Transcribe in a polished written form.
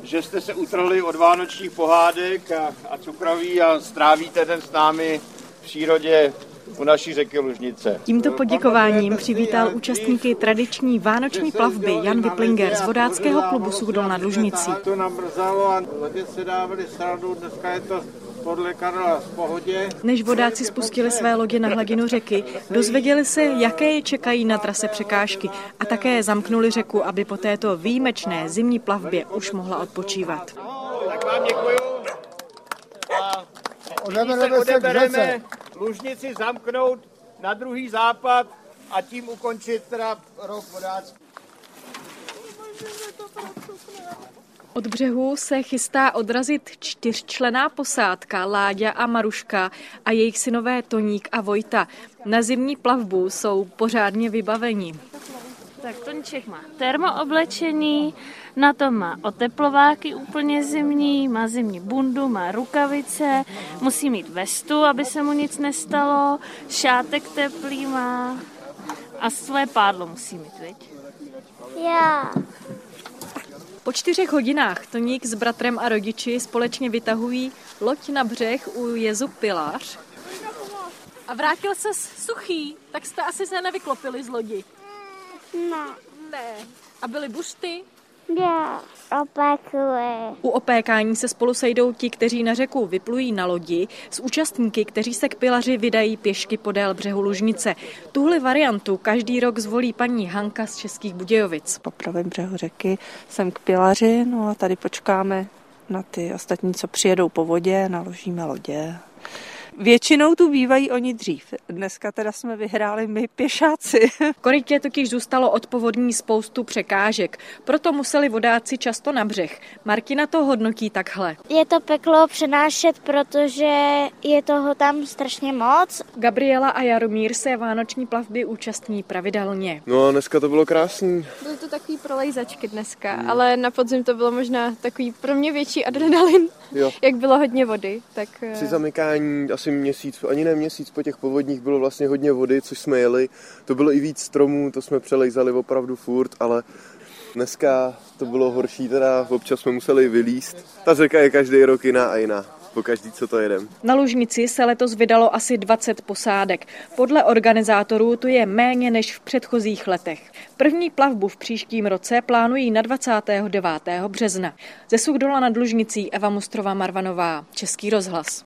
že jste se utrhli od vánočních pohádek a cukroví a strávíte den s námi v přírodě u naší řeky Lužnice. Tímto poděkováním přivítal účastníky tradiční vánoční plavby Jan Wiplinger z vodáckého klubu Suchdol nad Lužnicí. To namrzalo a lodě se dávali srandu, dneska je to podle Karla v pohodě. Než vodáci spustili své lodě na hladinu řeky, dozvěděli se, jaké je čekají na trase překážky a také zamknuli řeku, aby po této výjimečné zimní plavbě už mohla odpočívat. Tak vám děkuju. A odebereme Lužnici zamknout na druhý západ a tím ukončit teda rok vodácký. Od břehu se chystá odrazit 4členná posádka Láďa a Maruška a jejich synové Toník a Vojta. Na zimní plavbu jsou pořádně vybaveni. Tak Tonček má termooblečení, na tom má oteplováky úplně zimní, má zimní bundu, má rukavice, musí mít vestu, aby se mu nic nestalo, šátek teplý má a svoje pádlo musí mít, viď? Já. Po 4 hodinách Toník s bratrem a rodiči společně vytahují loď na břeh u jezu Pilař. A vrátil se suchý, tak jste asi se nevyklopili z lodi. Ne. A byly buřty? Já. Opakuje. U opékání se spolu sejdou ti, kteří na řeku vyplují na lodi, s účastníky, kteří se k Pilaři vydají pěšky podél břehu Lužnice. Tuhle variantu každý rok zvolí paní Hanka z Českých Budějovic. Po pravém břehu řeky jsem k Pilaři, no a tady počkáme na ty ostatní, co přijedou po vodě, naložíme lodě. Většinou tu bývají oni dřív. Dneska teda jsme vyhráli my pěšáci. V korytě totiž zůstalo od povodní spoustu překážek, proto museli vodáci často na břeh. Martina to hodnotí takhle. Je to peklo přenášet, protože je toho tam strašně moc. Gabriela a Jaromír se vánoční plavby účastní pravidelně. No a dneska to bylo krásný. Byly to takový prolejzačky dneska, ale na podzim to bylo možná takový pro mě větší adrenalin, jak bylo hodně vody. Tak při zamykání asi měsíc, ani ne měsíc po těch povodních bylo vlastně hodně vody, což jsme jeli. To bylo i víc stromů, to jsme přelejzali opravdu furt, ale dneska to bylo horší, teda občas jsme museli vylízt. Ta řeka je každý rok jiná a jiná. Pokaždý, co to jedem. Na Lužnici se letos vydalo asi 20 posádek. Podle organizátorů to je méně než v předchozích letech. První plavbu v příštím roce plánují na 29. března. Ze Suchdola nad Lužnicí Eva Mustrová-Marvanová, Český rozhlas.